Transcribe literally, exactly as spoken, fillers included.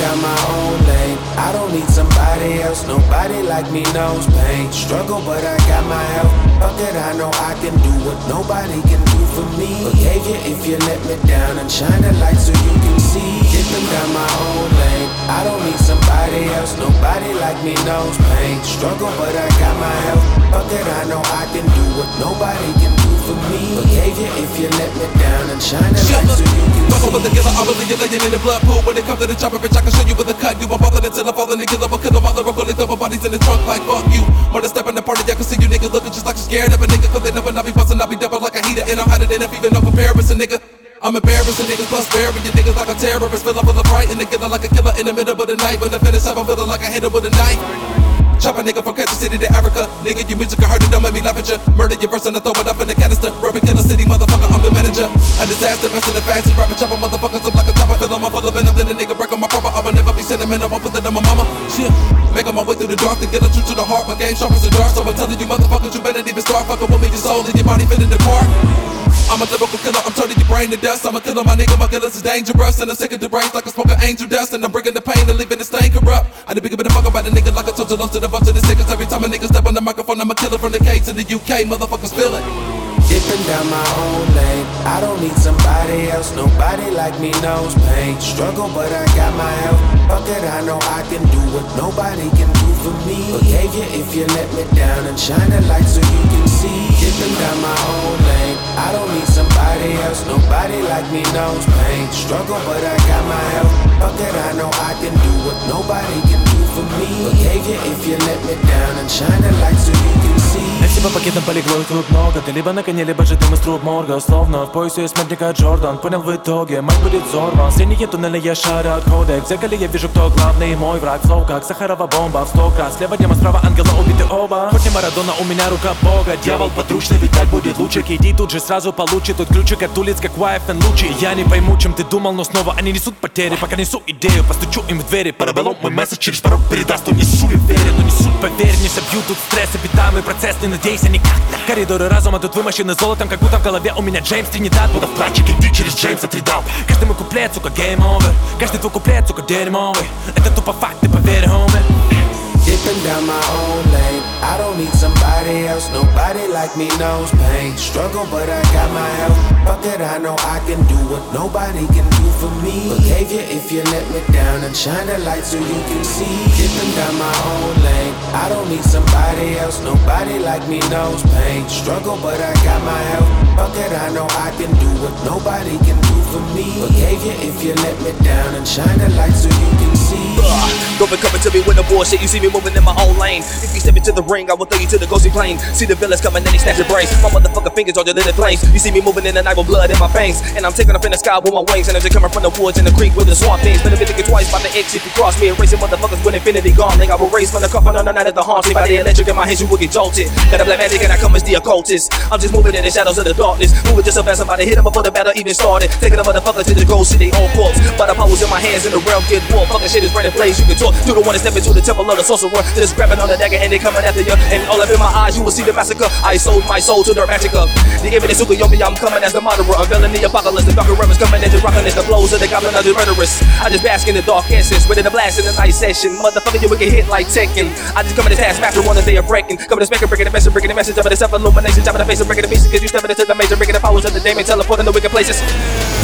down my own lane. I don't need somebody else, nobody like me knows pain. Struggle, but I got my help. Fuck it, I know I can do what nobody can do for me. Forgave you if you let me down and shine the light so you can see. Dipping down my own lane. I don't need somebody else, nobody like me knows pain. Struggle, but I got my help. Fuck it, I know I can do what nobody can do for me. Forgave you if you let me down and shine the light so you can see. With the killer, I believe you're laying in the blood pool. When it comes to the chopper, bitch, I can show you with a cut. You won't bother until I fall in the killer, but kill them all. The roll it, double bodies in the trunk like fuck you. When I step in the party, I can see you niggas looking just like you're scared of a nigga. Cause they never not be bustin', I be double like a heater. And I'm hotter than if even no comparison, nigga. I'm embarrassing niggas plus burying you niggas like a terrorist. Fill up with a fright and the killer like a killer in the middle of the night. When I finish up, I'm feeling like I hit him with a knife. Chop a nigga from Kansas City to Africa. Nigga, you music, I heard it, don't make me laugh at you. Murder your verse and I throw it up in the canister. Rubbing Killer City, motherfucker, I'm the manager. A disaster, messing the fastest. Rapping, chopping motherfuckers up like a chopper. Fill 'em up full of venom, then a nigga break on my proper. I'ma never be sentimental, I'll put it on my mama. Shit, making my way through the dark to get a truth to the heart. My game sharp as a dart, so I'm telling you motherfuckers, you better even start fucking with me. Your soul and your body fit in the part. I'm a lyrical killer, I'm turning your brain to dust. I'm a killer, my nigga, my killers is dangerous. And I'm sick of the brains like a smoking angel dust. And I'm bringing the pain and leaving the stain corrupt. I done big a bit of fuck about a nigga like I told you, lost to the bunch of the stickers. Every time a nigga step on the microphone, I'm a killer from the K to the U K. Motherfuckers feel it. Dipping down my own lane. I don't need somebody else, nobody like me knows pain. Struggle, but I got my help. Fuck it, I know I can do what nobody can do for me. Forgave you if you let me down and shine the light so you can see. Dipping down my own lane. I don't need somebody else, nobody like me knows pain. Struggle, but I got my help. Fuck it, I know I can do what nobody can do for me. Forgave you if you let me down and shine the light so you can see. Спасибо пакетом полегло их тут много. Ты либо на коне, либо же дым из труб морга. Словно в поясе есть смертника Джордан. Понял в итоге, мать будет взорван. Синие туннели, я шарю от кода. В зеркале я вижу, кто главный мой враг. Флоу как сахарова бомба в сто раз. Слева дема, справа ангела, убиты оба. Хоть не Марадона, у меня рука бога. Дьявол подручный, ведь так будет лучше. Иди тут же сразу получит тут ключик от улиц, как Уайф и Лучи. Я не пойму, чем ты думал, но снова они несут потери. Пока несу идею, постучу им в двери. Парабеллум мой месседж через порог передаст. То несу и верю, но несут, поверь. Не собью тут стресс и битамый процесс. Не надейся никак. Коридоры разума тут вымощены золотом, как будто в голове у меня Джеймс Тринидад. Буду в плаче, иди через Джеймса Тридал. Каждый мой куплет, сука, game over. Каждый твой куплет, сука, дерьмовый. Это тупо факт, ты поверь, homie. Dipping down my own lane. I don't need somebody else, nobody like me knows pain. Struggle, but I got my help. Fuck it, I know I can do what nobody can do for me. Forgave you if you let me down and shine the light so you can see. Dipping down my own lane. I don't need somebody else, nobody like me knows pain. Struggle, but I got my help. Fuck it, I know I can do what nobody can do for me. Forgave you if you let me down and shine the light so you can see. Uh, don't be coming to me with the bullshit. You see me moving in my own lane. If you step into the ring, I will throw you to the ghosty plane. See the villains coming and they snatch your brains. My motherfucking fingers are the little flames. You see me moving in the night with blood in my veins. And I'm taking off in the sky with my wings. And as they coming from the woods and the creek with the swamp things. Better be thinking twice about the X if you cross me. Erasing motherfuckers with infinity gone. Think I will race from the coffin on the night of the haunting. By the electric in my hands, you will get jolted. Got a black magic and I come as the occultist. I'm just moving in the shadows of the darkness. Moving just so fast, somebody hit them before the battle even started. Taking the motherfuckers to the ghost, see they own corpse. But the powers in my hands in the realm get war. Fucking shit is burning flames, you can talk. You don't wanna step into the temple of the sorcerer. Just grabbing on the dagger and they coming after you. And all up in my eyes, you will see the massacre. I sold my soul to the magic up. The evidence Sukuyomi, I'm coming as the murderer. Unveiling the apocalypse, the darker rivers coming into rocking as the blows of the goblin of the murderers. I just bask in the dark essence, ready to blast in the night session. Motherfucker, you will get hit like Tekken. I just come in the task master, one day of breaking. Coming to speaking, breaking the message, breaking the message of the self-illumination. Jumping the face and breaking the pieces, cause you stepping into the major, breaking the powers of the demon, teleporting the wicked places.